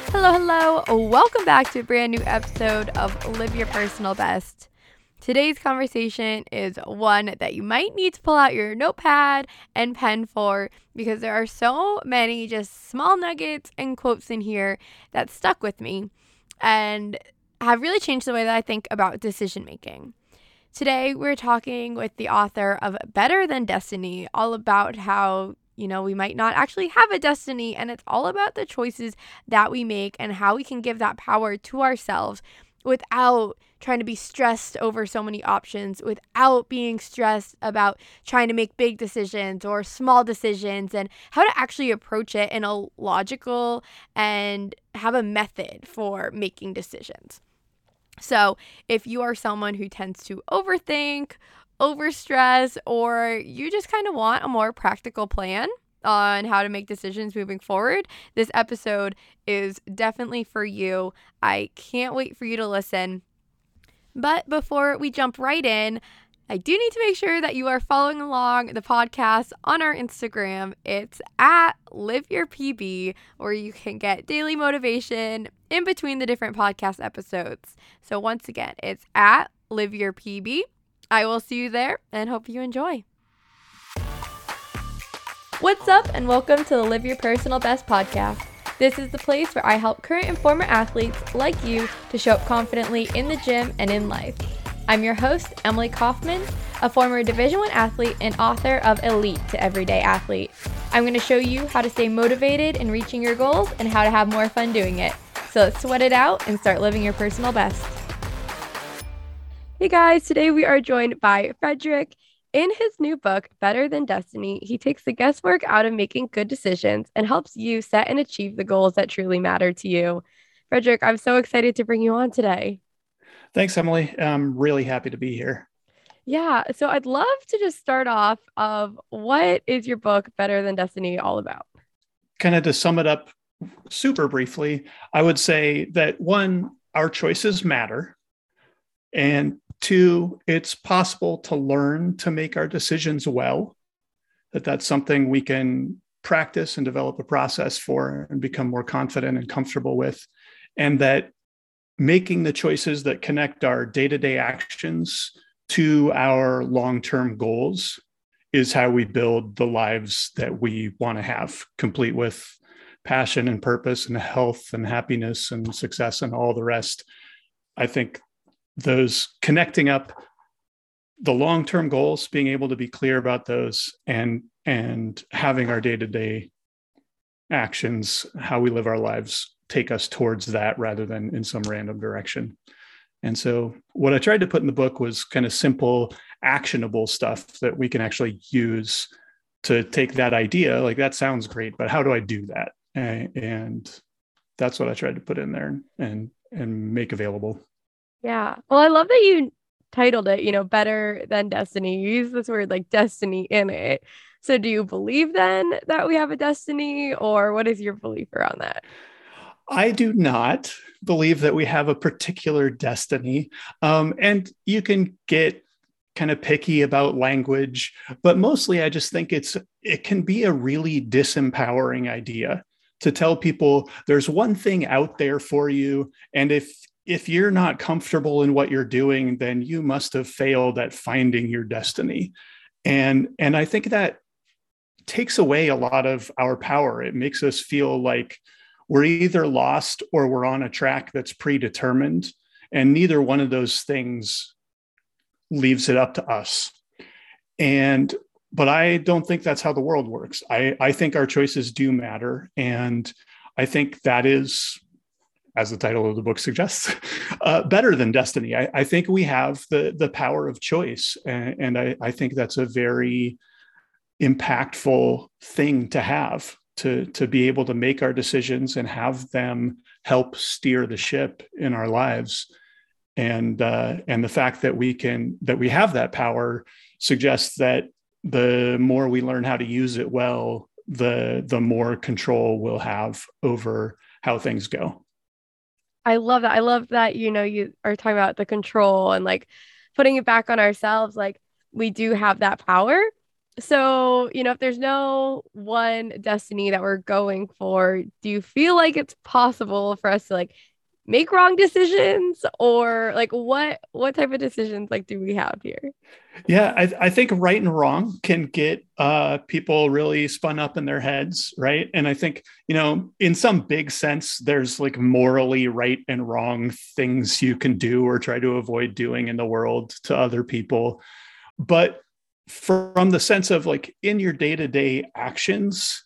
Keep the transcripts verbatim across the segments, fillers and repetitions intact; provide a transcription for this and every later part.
Hello, hello. Welcome back to a brand new episode of Live Your Personal Best. Today's conversation is one that you might need to pull out your notepad and pen for because there are so many just small nuggets and quotes in here that stuck with me and have really changed the way that I think about decision making. Today, we're talking with the author of Better Than Destiny, all about how You know, we might not actually have a destiny, and it's all about the choices that we make and how we can give that power to ourselves without trying to be stressed over so many options, without being stressed about trying to make big decisions or small decisions, and how to actually approach it in a logical and have a method for making decisions. So if you are someone who tends to overthink, overstress, or you just kind of want a more practical plan on how to make decisions moving forward, this episode is definitely for you. I can't wait for you to listen. But before we jump right in, I do need to make sure that you are following along the podcast on our Instagram. It's at LiveYourPB, where you can get daily motivation in between the different podcast episodes. So once again, it's at LiveYourPB. I will see you there and hope you enjoy. What's up, and welcome to the Live Your Personal Best podcast. This is the place where I help current and former athletes like you to show up confidently in the gym and in life. I'm your host, Emily Kaufman, a former Division I athlete and author of Elite to Everyday Athlete. I'm going to show you how to stay motivated in reaching your goals and how to have more fun doing it. So let's sweat it out and start living your personal best. Hey guys, today we are joined by Frederick. In his new book, Better Than Destiny, he takes the guesswork out of making good decisions and helps you set and achieve the goals that truly matter to you. Frederick, I'm so excited to bring you on today. Thanks, Emily. I'm really happy to be here. Yeah, so I'd love to just start off of what is your book, Better Than Destiny, all about? Kind of to sum it up super briefly, I would say that one, our choices matter. And two, it's possible to learn to make our decisions well, that that's something we can practice and develop a process for and become more confident and comfortable with. And that making the choices that connect our day-to-day actions to our long-term goals is how we build the lives that we want to have, complete with passion and purpose and health and happiness and success and all the rest. I think those connecting up the long-term goals, being able to be clear about those, and and having our day-to-day actions, how we live our lives, take us towards that rather than in some random direction. And so what I tried to put in the book was kind of simple, actionable stuff that we can actually use to take that idea, like that sounds great, but how do I do that? And that's what I tried to put in there and and make available. Yeah. Well, I love that you titled it, you know, Better Than Destiny. You use this word like destiny in it. So do you believe then that we have a destiny, or what is your belief around that? I do not believe that we have a particular destiny. Um, and you can get kind of picky about language, but mostly I just think it's it can be a really disempowering idea to tell people there's one thing out there for you. And if If you're not comfortable in what you're doing, then you must have failed at finding your destiny. And, and I think that takes away a lot of our power. It makes us feel like we're either lost or we're on a track that's predetermined. And neither one of those things leaves it up to us. And, but I don't think that's how the world works. I, I think our choices do matter. And I think that is, as the title of the book suggests, uh, better than destiny. I, I think we have the, the power of choice. And, and I, I think that's a very impactful thing to have, to, to be able to make our decisions and have them help steer the ship in our lives. And, uh, and the fact that we can, that we have that power suggests that the more we learn how to use it well, the, the more control we'll have over how things go. I love that. I love that, you know, you are talking about the control and like putting it back on ourselves. Like we do have that power. So, you know, if there's no one destiny that we're going for, do you feel like it's possible for us to like make wrong decisions, or like what what type of decisions like do we have here? Yeah, I, I think right and wrong can get uh, people really spun up in their heads, right? And I think, you know, in some big sense, there's like morally right and wrong things you can do or try to avoid doing in the world to other people. But from the sense of like in your day to day actions,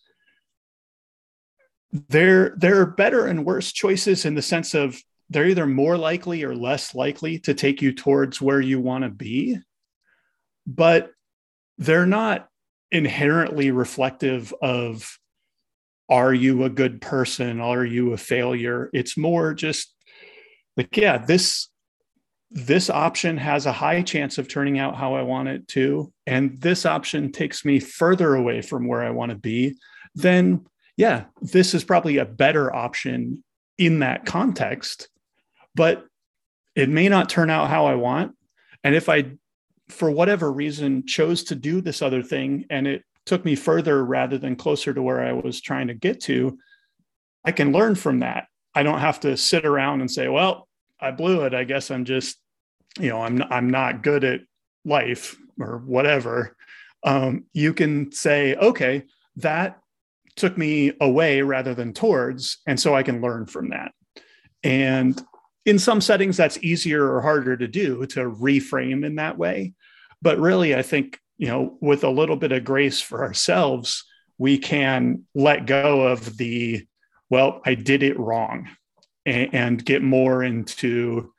there there are better and worse choices in the sense of they're either more likely or less likely to take you towards where you want to be, but they're not inherently reflective of are you a good person? Are you a failure? It's more just like, yeah, this this option has a high chance of turning out how I want it to. And this option takes me further away from where I want to be, then yeah, this is probably a better option in that context, but it may not turn out how I want. And if I, for whatever reason, chose to do this other thing and it took me further rather than closer to where I was trying to get to, I can learn from that. I don't have to sit around and say, well, I blew it. I guess I'm just, you know, I'm I'm not good at life or whatever. Um, you can say, okay, that took me away rather than towards, and so I can learn from that. And in some settings, that's easier or harder to do, to reframe in that way. But really, I think, you know, with a little bit of grace for ourselves, we can let go of the, well, I did it wrong, and, and get more into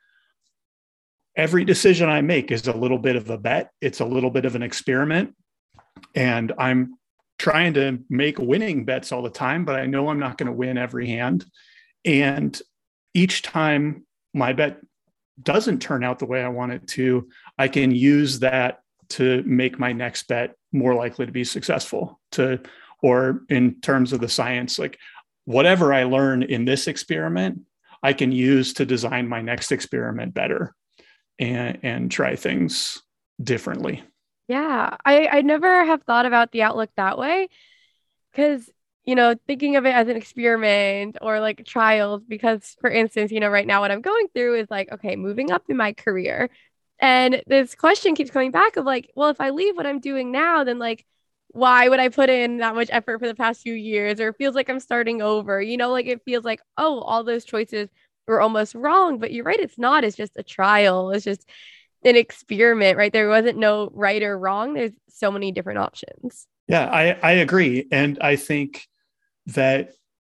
every decision I make is a little bit of a bet. It's a little bit of an experiment. And I'm trying to make winning bets all the time, but I know I'm not going to win every hand. And each time my bet doesn't turn out the way I want it to, I can use that to make my next bet more likely to be successful. To, or in terms of the science, like whatever I learn in this experiment, I can use to design my next experiment better and, and try things differently. Yeah, I I never have thought about the outlook that way, because, you know, thinking of it as an experiment or like trials, because for instance, you know, right now what I'm going through is like, okay, moving up in my career. And this question keeps coming back of like, well, if I leave what I'm doing now, then like, why would I put in that much effort for the past few years? Or it feels like I'm starting over, you know, like it feels like, oh, all those choices were almost wrong. But you're right, it's not. It's just a trial. It's just an experiment, right? There wasn't no right or wrong. There's so many different options. Yeah, I, I agree. And I think that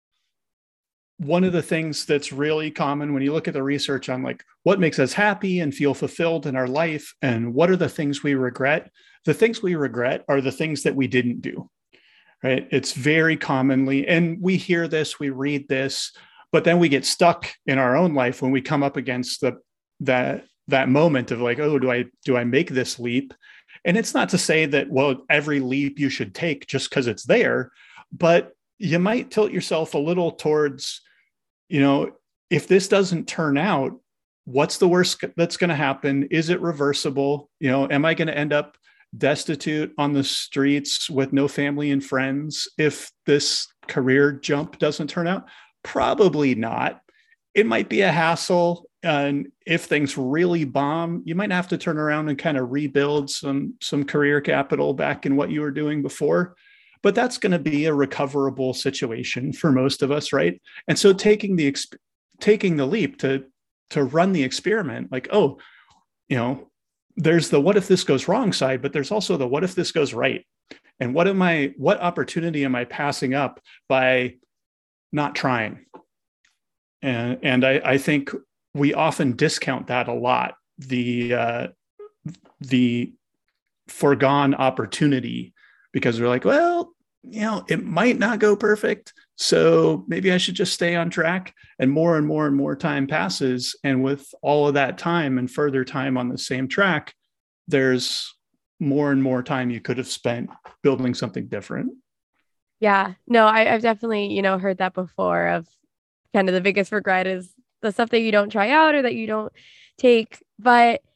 one of the things that's really common when you look at the research on like what makes us happy and feel fulfilled in our life and what are the things we regret, the things we regret are the things that we didn't do, right? It's very commonly, and we hear this, we read this, but then we get stuck in our own life when we come up against the that that moment of like, oh, do I do I make this leap? And it's not to say that, well, every leap you should take just because it's there, but you might tilt yourself a little towards, you know, if this doesn't turn out, what's the worst that's going to happen? Is it reversible? You know, am I going to end up destitute on the streets with no family and friends if this career jump doesn't turn out? Probably not. It might be a hassle. And if things really bomb, you might have to turn around and kind of rebuild some, some career capital back in what you were doing before. But that's going to be a recoverable situation for most of us, right? And so taking the taking the leap to to run the experiment, like, oh, you know, there's the what if this goes wrong side, but there's also the what if this goes right. And what am I, what opportunity am I passing up by not trying? And and I, I think we often discount that a lot, the uh, the foregone opportunity, because we're like, well, you know, it might not go perfect, so maybe I should just stay on track. And more and more and more time passes, and with all of that time and further time on the same track, there's more and more time you could have spent building something different. Yeah, no, I, I've definitely, you know, heard that before of kind of the biggest regret is the stuff that you don't try out or that you don't take. But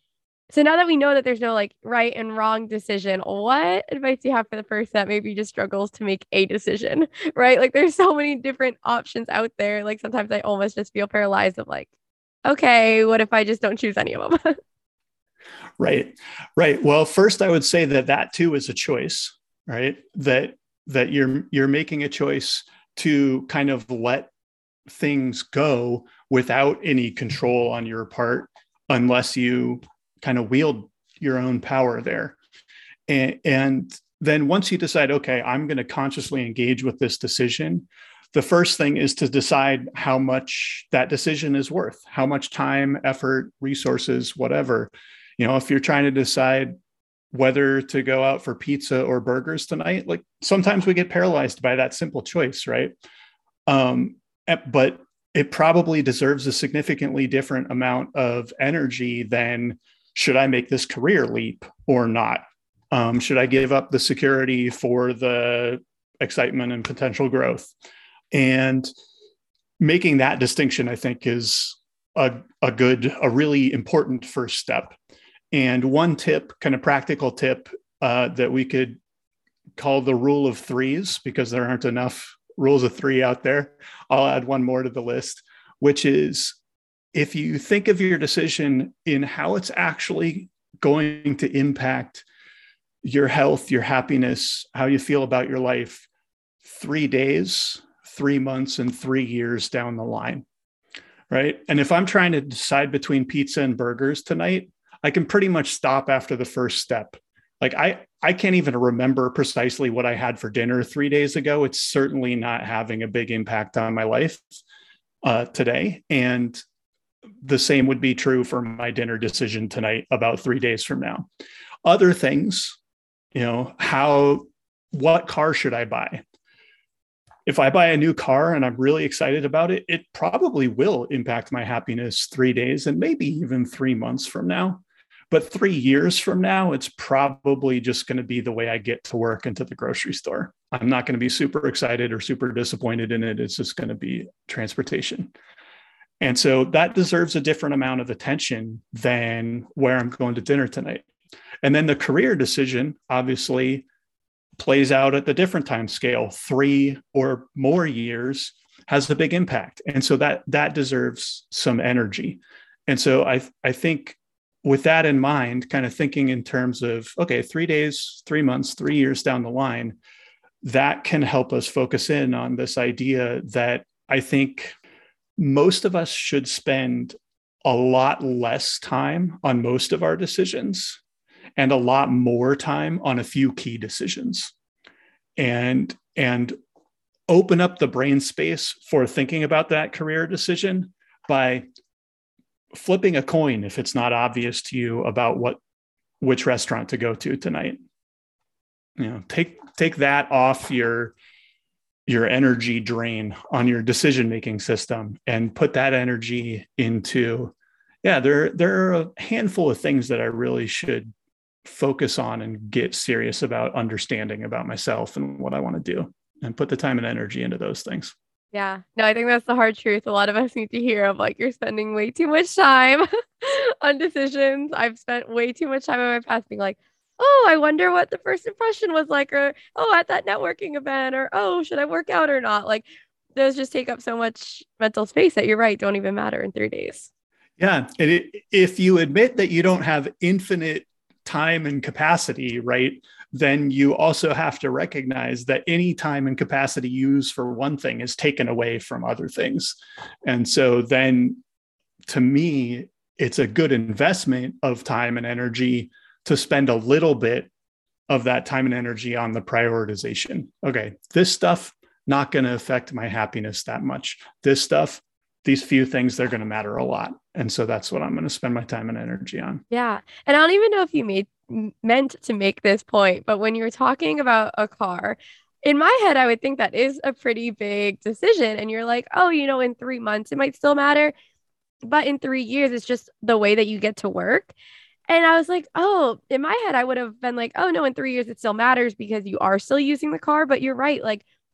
So now that we know that there's no like right and wrong decision, what advice do you have for the person that maybe just struggles to make a decision, right? Like there's so many different options out there. Like sometimes I almost just feel paralyzed of like, okay, what if I just don't choose any of them? Right. Right. Well, first I would say that that too is a choice, right? That that you're you're making a choice to kind of let things go without any control on your part unless you kind of wield your own power there. And, and then once you decide, okay, I'm going to consciously engage with this decision, the first thing is to decide how much that decision is worth, how much time, effort, resources, whatever. You know, if you're trying to decide whether to go out for pizza or burgers tonight, like sometimes we get paralyzed by that simple choice, right? Um, but it probably deserves a significantly different amount of energy than should I make this career leap or not? Um, should I give up the security for the excitement and potential growth? And making that distinction, I think, is a, a good, a really important first step. And one tip, kind of practical tip uh, that we could call the rule of threes, because there aren't enough rules of three out there. I'll add one more to the list, which is if you think of your decision in how it's actually going to impact your health, your happiness, how you feel about your life, three days, three months, and three years down the line, right? And if I'm trying to decide between pizza and burgers tonight, I can pretty much stop after the first step. Like I, I can't even remember precisely what I had for dinner three days ago. It's certainly not having a big impact on my life uh, today. And the same would be true for my dinner decision tonight about three days from now. Other things, you know, how, what car should I buy? If I buy a new car and I'm really excited about it, it probably will impact my happiness three days and maybe even three months from now. But three years from now, it's probably just going to be the way I get to work and to the grocery store. I'm not going to be super excited or super disappointed in it. It's just going to be transportation. And so that deserves a different amount of attention than where I'm going to dinner tonight. And then the career decision obviously plays out at the different time scale. Three or more years has a big impact. And so that that deserves some energy. And so I, I think with that in mind, kind of thinking in terms of, okay, three days, three months, three years down the line, that can help us focus in on this idea that I think most of us should spend a lot less time on most of our decisions and a lot more time on a few key decisions, and, and open up the brain space for thinking about that career decision by flipping a coin if it's not obvious to you about what which restaurant to go to tonight. You know, take take that off your your energy drain on your decision-making system and put that energy into, yeah, there, there are a handful of things that I really should focus on and get serious about understanding about myself and what I want to do, and put the time and energy into those things. Yeah, no, I think that's the hard truth. A lot of us need to hear of like, you're spending way too much time on decisions. I've spent way too much time in my past being like, oh, I wonder what the first impression was like, or, oh, at that networking event, or, oh, should I work out or not? Like those just take up so much mental space that you're right, don't even matter in three days. Yeah. And it, if you admit that you don't have infinite time and capacity, right, then you also have to recognize that any time and capacity used for one thing is taken away from other things. And so then to me, it's a good investment of time and energy to spend a little bit of that time and energy on the prioritization. Okay, this stuff, not going to affect my happiness that much. This stuff, these few things, they're going to matter a lot. And so that's what I'm going to spend my time and energy on. Yeah. And I don't even know if you made meant to make this point, but when you were talking about a car, in my head, I would think that is a pretty big decision. And you're like, oh, you know, in three months, it might still matter. But in three years, it's just the way that you get to work. And I was like, oh, in my head, I would have been like, oh, no, in three years, it still matters because you are still using the car. But you're right. Like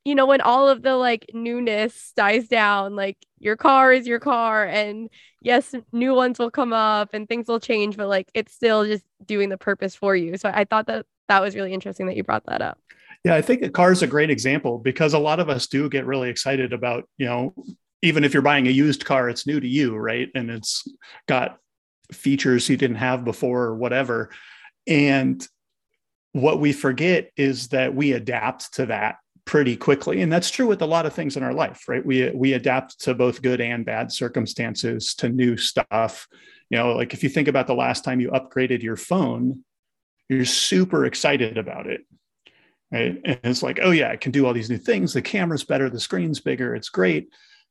you know, when all of the like newness dies down, like your car is your car, and yes, new ones will come up and things will change, but like it's still just doing the purpose for you. So I thought that that was really interesting that you brought that up. Yeah, I think a car is a great example because a lot of us do get really excited about, you know, even if you're buying a used car, it's new to you, right? And it's got features you didn't have before or whatever. And what we forget is that we adapt to that pretty quickly. And that's true with a lot of things in our life, right? We we adapt to both good and bad circumstances, to new stuff. You know, like if you think about the last time you upgraded your phone, you're super excited about it. Right. And it's like, oh, yeah, I can do all these new things. The camera's better, the screen's bigger, it's great.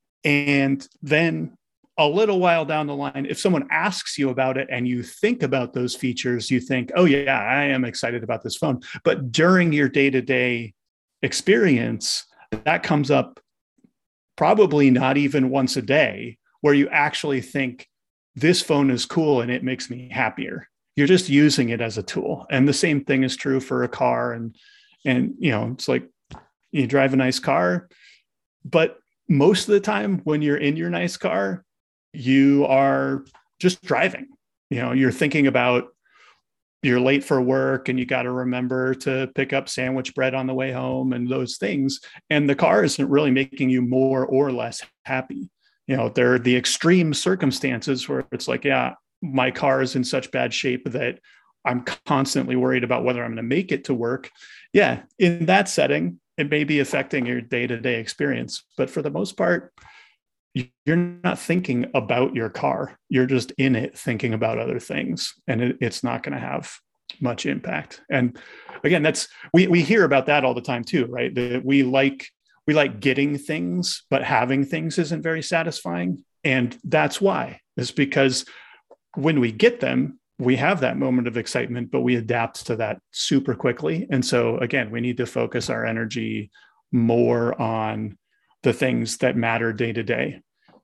And then a little while down the line, if someone asks you about it and you think about those features, you think, oh, yeah, I am excited about this phone. But during your day-to-day experience, that comes up probably not even once a day, where you actually think this phone is cool and it makes me happier. You're just using it as a tool. And the same thing is true for a car. And And, you know, it's like you drive a nice car, but most of the time when you're in your nice car, you are just driving. You know, you're thinking about you're late for work and you got to remember to pick up sandwich bread on the way home and those things. And the car isn't really making you more or less happy. You know, there are the extreme circumstances where it's like, yeah, my car is in such bad shape that I'm constantly worried about whether I'm going to make it to work. Yeah, in that setting, it may be affecting your day-to-day experience. But for the most part, you're not thinking about your car. You're just in it thinking about other things. And it, it's not going to have much impact. And again, that's we we hear about that all the time too, right? That we like we like getting things, but having things isn't very satisfying. And that's why. It's because when we get them, we have that moment of excitement, but we adapt to that super quickly. And so again, we need to focus our energy more on the things that matter day to day,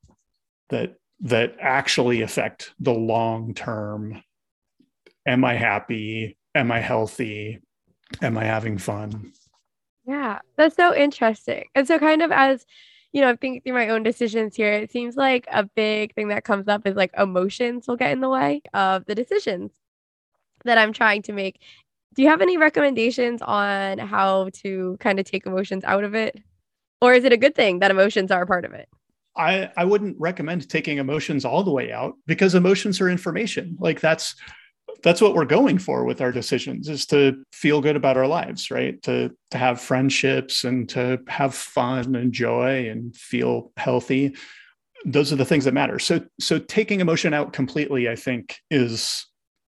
that that actually affect the long term. Am I happy? Am I healthy? Am I having fun? Yeah, that's so interesting. And so kind of as, you know, I'm thinking through my own decisions here, it seems like a big thing that comes up is like emotions will get in the way of the decisions that I'm trying to make. Do you have any recommendations on how to kind of take emotions out of it? Or is it a good thing that emotions are a part of it? I, I wouldn't recommend taking emotions all the way out because emotions are information. Like that's that's what we're going for with our decisions, is to feel good about our lives, right? To to have friendships and to have fun and joy and feel healthy. Those are the things that matter. So so taking emotion out completely, I think, is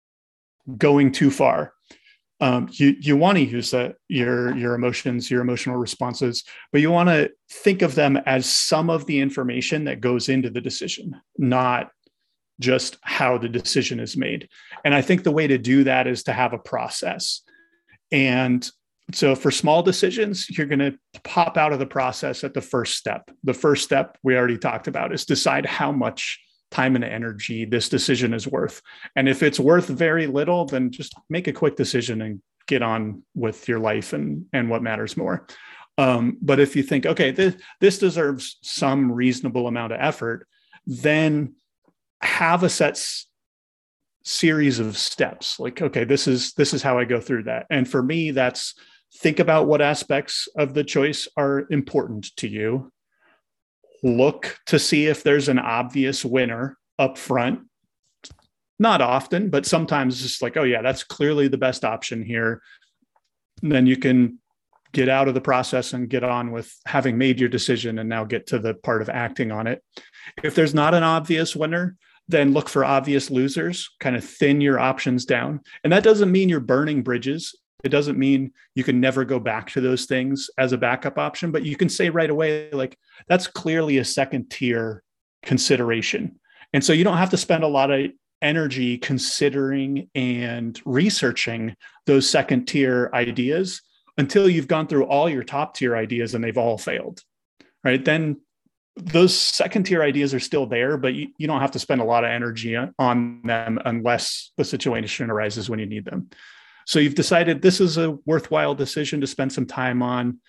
going too far. Um, you you want to use that, your your emotions, your emotional responses, but you want to think of them as some of the information that goes into the decision, not just how the decision is made. And I think the way to do that is to have a process. And so for small decisions, you're going to pop out of the process at the first step. The first step we already talked about is decide how much time and energy this decision is worth. And if it's worth very little, then just make a quick decision and get on with your life and, and what matters more. Um, but if you think, okay, this, this deserves some reasonable amount of effort, then have a set s- series of steps. Like, okay, this is, this is how I go through that. And for me, that's think about what aspects of the choice are important to you. Look to see if there's an obvious winner up front. Not often, but sometimes it's like, oh yeah, that's clearly the best option here. And then you can get out of the process and get on with having made your decision and now get to the part of acting on it. If there's not an obvious winner, then look for obvious losers, kind of thin your options down. And that doesn't mean you're burning bridges. It doesn't mean you can never go back to those things as a backup option, but you can say right away, like, that's clearly a second tier consideration. And so you don't have to spend a lot of energy considering and researching those second tier ideas until you've gone through all your top tier ideas and they've all failed, right? Then those second tier ideas are still there, but you, you don't have to spend a lot of energy on them unless the situation arises when you need them. So you've decided this is a worthwhile decision to spend some time on.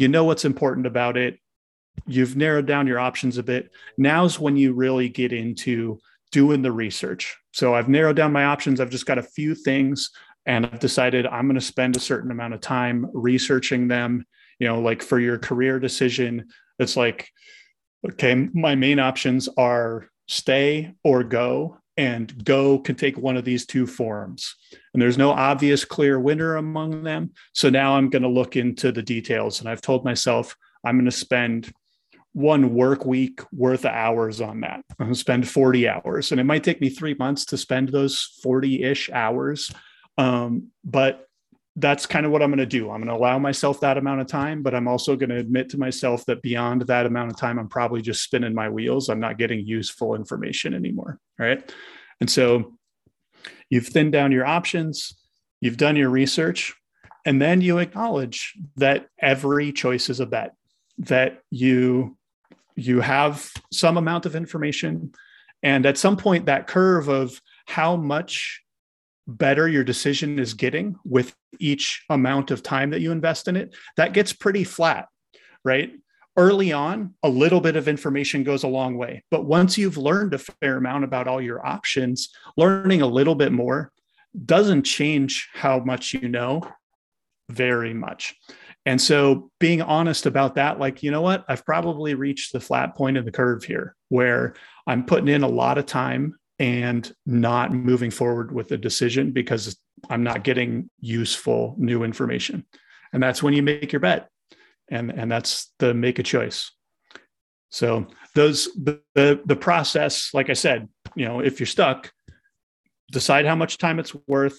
You know what's important about it. You've narrowed down your options a bit. Now's when you really get into doing the research. So I've narrowed down my options. I've just got a few things, and I've decided I'm going to spend a certain amount of time researching them. You know, like for your career decision, it's like, okay, my main options are stay or go, and go can take one of these two forms. And there's no obvious clear winner among them. So now I'm going to look into the details. And I've told myself I'm going to spend one work week worth of hours on that. I'm going to spend forty hours, and it might take me three months to spend those forty-ish hours. Um, but that's kind of what I'm going to do. I'm going to allow myself that amount of time, but I'm also going to admit to myself that beyond that amount of time, I'm probably just spinning my wheels. I'm not getting useful information anymore. Right. And so you've thinned down your options, you've done your research, and then you acknowledge that every choice is a bet, that you you have some amount of information. And at some point, that curve of how much better your decision is getting with each amount of time that you invest in it, that gets pretty flat, right? Early on, a little bit of information goes a long way. But once you've learned a fair amount about all your options, learning a little bit more doesn't change how much you know very much. And so being honest about that, like, you know what, I've probably reached the flat point of the curve here where I'm putting in a lot of time and not moving forward with the decision because I'm not getting useful new information. And that's when you make your bet. And, and that's the make a choice. So those, the, the, the process, like I said, you know, if you're stuck, decide how much time it's worth,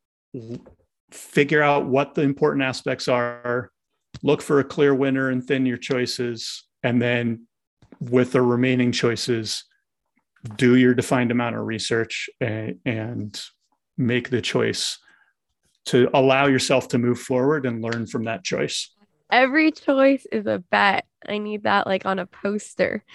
figure out what the important aspects are, look for a clear winner and thin your choices. And then with the remaining choices, do your defined amount of research and, and make the choice to allow yourself to move forward and learn from that choice. Every choice is a bet. I need that like on a poster.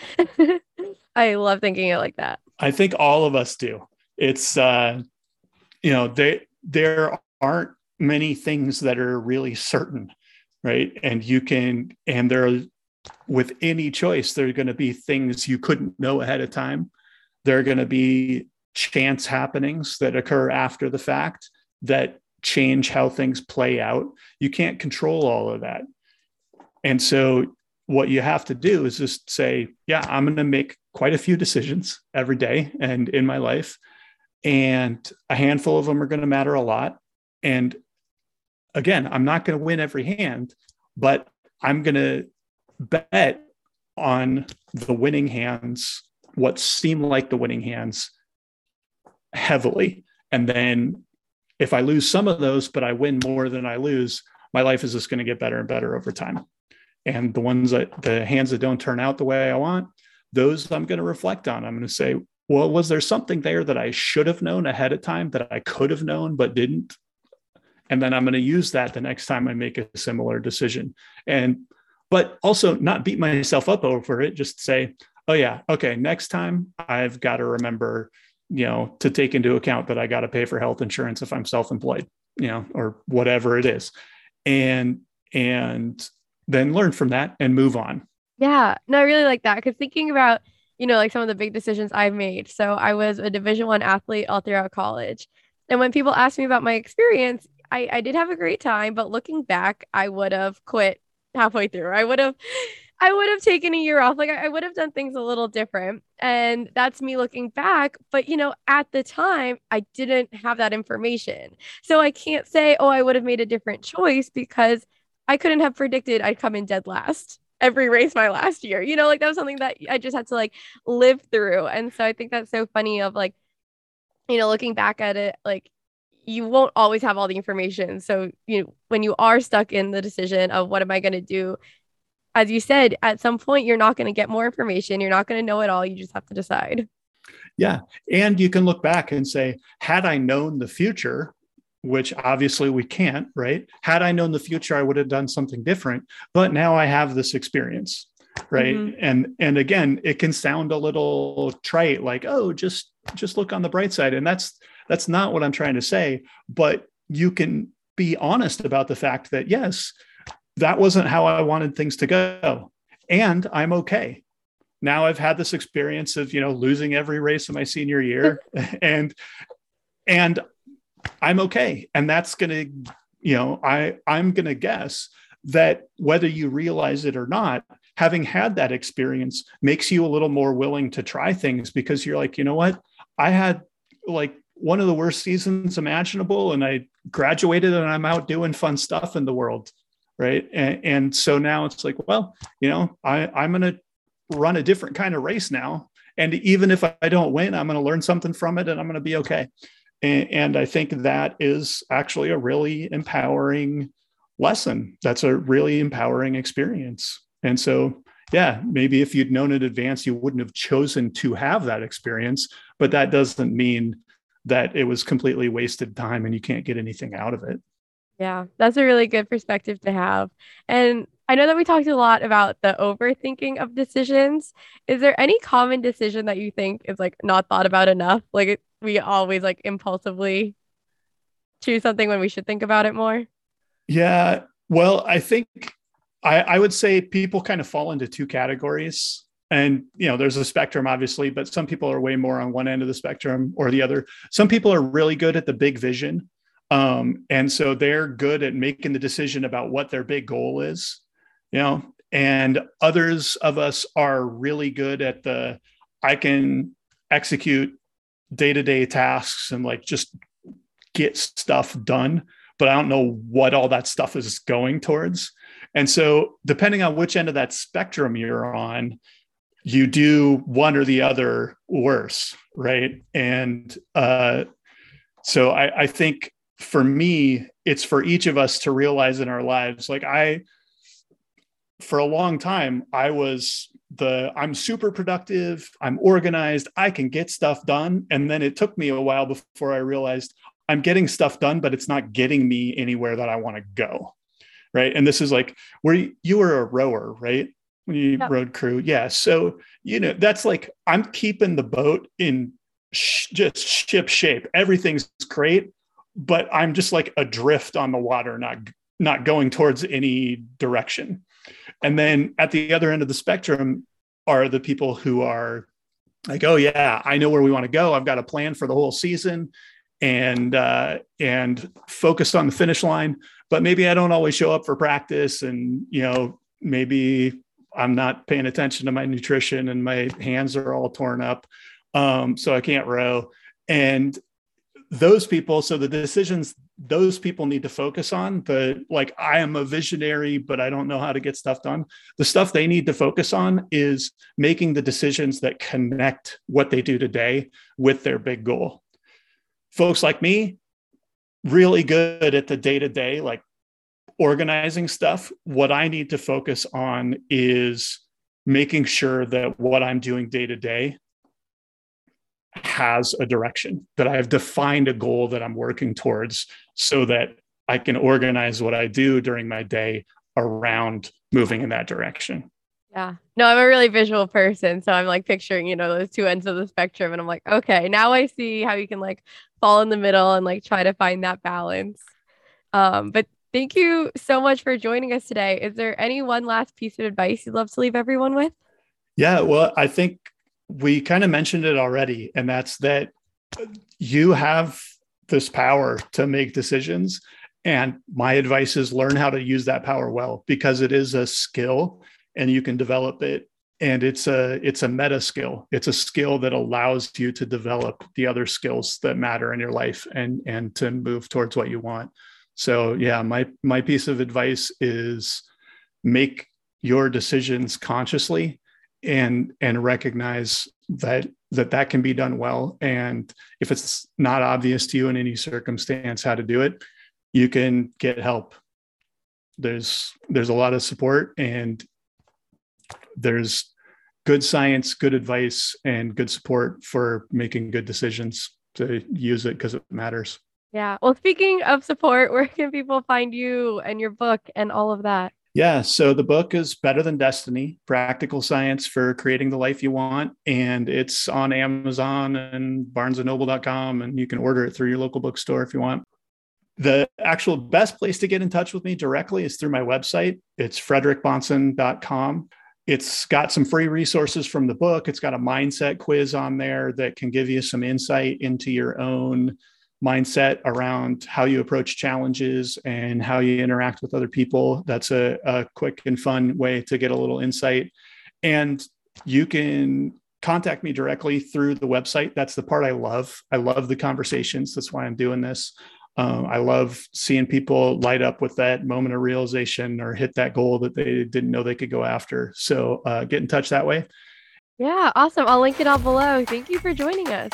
I love thinking it like that. I think all of us do. It's, uh, you know, they, there aren't many things that are really certain, right? And you can, and there are, with any choice, there are going to be things you couldn't know ahead of time. There are going to be chance happenings that occur after the fact that change how things play out. You can't control all of that. And so what you have to do is just say, yeah, I'm going to make quite a few decisions every day and in my life. And a handful of them are going to matter a lot. And again, I'm not going to win every hand, but I'm going to bet on the winning hands, what seem like the winning hands, heavily. And then if I lose some of those, but I win more than I lose, my life is just going to get better and better over time. And the ones that, the hands that don't turn out the way I want, those I'm going to reflect on. I'm going to say, well, was there something there that I should have known ahead of time that I could have known, but didn't? And then I'm going to use that the next time I make a similar decision. And, but also not beat myself up over it. Just say, oh yeah, okay, next time I've got to remember, you know, to take into account that I got to pay for health insurance if I'm self-employed, you know, or whatever it is. And, and then learn from that and move on. Yeah, no, I really like that because thinking about, you know, like some of the big decisions I've made. So I was a Division One athlete all throughout college. And when people ask me about my experience, I, I did have a great time, but looking back, I would have quit halfway through. I would have, I would have taken a year off. Like I, I would have done things a little different. And that's me looking back. But, you know, at the time, I didn't have that information. So I can't say, oh, I would have made a different choice because I couldn't have predicted I'd come in dead last every race my last year. You know, like that was something that I just had to like live through. And so I think that's so funny of like, you know, looking back at it, like you won't always have all the information. So, you know, when you are stuck in the decision of what am I going to do, as you said, at some point, you're not going to get more information. You're not going to know it all. You just have to decide. Yeah. And you can look back and say, had I known the future, which obviously we can't, right? Had I known the future, I would have done something different. But now I have this experience, right? Mm-hmm. And and again, it can sound a little trite, like, oh, just just look on the bright side. And that's that's not what I'm trying to say. But you can be honest about the fact that, yes, that wasn't how I wanted things to go. And I'm okay. Now I've had this experience of, you know, losing every race of my senior year and, and I'm okay. And that's going to, you know, I, I'm going to guess that whether you realize it or not, having had that experience makes you a little more willing to try things, because you're like, you know what, I had like one of the worst seasons imaginable and I graduated and I'm out doing fun stuff in the world. Right. And, and so now it's like, well, you know, I, I'm going to run a different kind of race now. And even if I don't win, I'm going to learn something from it and I'm going to be okay. And, and I think that is actually a really empowering lesson. That's a really empowering experience. And so, yeah, maybe if you'd known in advance, you wouldn't have chosen to have that experience, but that doesn't mean that it was completely wasted time and you can't get anything out of it. Yeah, that's a really good perspective to have. And I know that we talked a lot about the overthinking of decisions. Is there any common decision that you think is like not thought about enough? Like it, we always like impulsively choose something when we should think about it more? Yeah. Well, I think I, I would say people kind of fall into two categories. And, you know, there's a spectrum, obviously, but some people are way more on one end of the spectrum or the other. Some people are really good at the big vision. Um, and so they're good at making the decision about what their big goal is, you know, and others of us are really good at the, I can execute day-to-day tasks and like just get stuff done, but I don't know what all that stuff is going towards. And so depending on which end of that spectrum you're on, you do one or the other worse. Right. And uh, so I, I think for me, it's for each of us to realize in our lives, like I, for a long time, I was the, I'm super productive, I'm organized, I can get stuff done. And then it took me a while before I realized I'm getting stuff done, but it's not getting me anywhere that I want to go. Right. And this is like where you, you were a rower, right? When you Yep. road crew. Yeah. So, you know, that's like, I'm keeping the boat in sh- just ship shape. Everything's great, but I'm just like adrift on the water, not, not going towards any direction. And then at the other end of the spectrum are the people who are like, oh yeah, I know where we want to go. I've got a plan for the whole season and, uh, and focused on the finish line, but maybe I don't always show up for practice. And, you know, maybe I'm not paying attention to my nutrition and my hands are all torn up. Um, so I can't row. And those people, so the decisions those people need to focus on, the like, I am a visionary, but I don't know how to get stuff done. The stuff they need to focus on is making the decisions that connect what they do today with their big goal. Folks like me, really good at the day-to-day, like organizing stuff. What I need to focus on is making sure that what I'm doing day to day has a direction, that I have defined a goal that I'm working towards so that I can organize what I do during my day around moving in that direction. Yeah. No, I'm a really visual person. So I'm like picturing, you know, those two ends of the spectrum. And I'm like, okay, now I see how you can like fall in the middle and like try to find that balance. Um, but thank you so much for joining us today. Is there any one last piece of advice you'd love to leave everyone with? Yeah, well, I think we kind of mentioned it already, and that's that you have this power to make decisions. And my advice is learn how to use that power well, because it is a skill and you can develop it. And it's a, it's a meta skill. It's a skill that allows you to develop the other skills that matter in your life and, and to move towards what you want. So yeah, my, my piece of advice is make your decisions consciously and, and recognize that, that that can be done well. And if it's not obvious to you in any circumstance how to do it, you can get help. There's, there's a lot of support, and there's good science, good advice, and good support for making good decisions. To use it because it matters. Yeah. Well, speaking of support, where can people find you and your book and all of that? Yeah. So the book is Better Than Destiny, Practical Science for Creating the Life You Want. And it's on Amazon and barnes and noble dot com. And you can order it through your local bookstore if you want. The actual best place to get in touch with me directly is through my website. It's frederick bahnsen dot com. It's got some free resources from the book. It's got a mindset quiz on there that can give you some insight into your own mindset around how you approach challenges and how you interact with other people. That's a, a quick and fun way to get a little insight. And you can contact me directly through the website. That's the part I love. I love the conversations. That's why I'm doing this. Um, I love seeing people light up with that moment of realization or hit that goal that they didn't know they could go after. So uh, get in touch that way. Yeah, awesome. I'll link it all below. Thank you for joining us.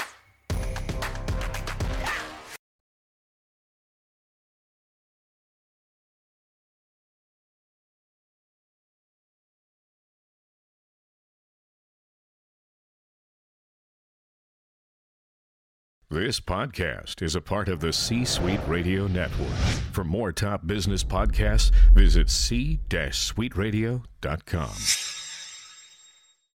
This podcast is a part of the C-Suite Radio Network. For more top business podcasts, visit c suite radio dot com.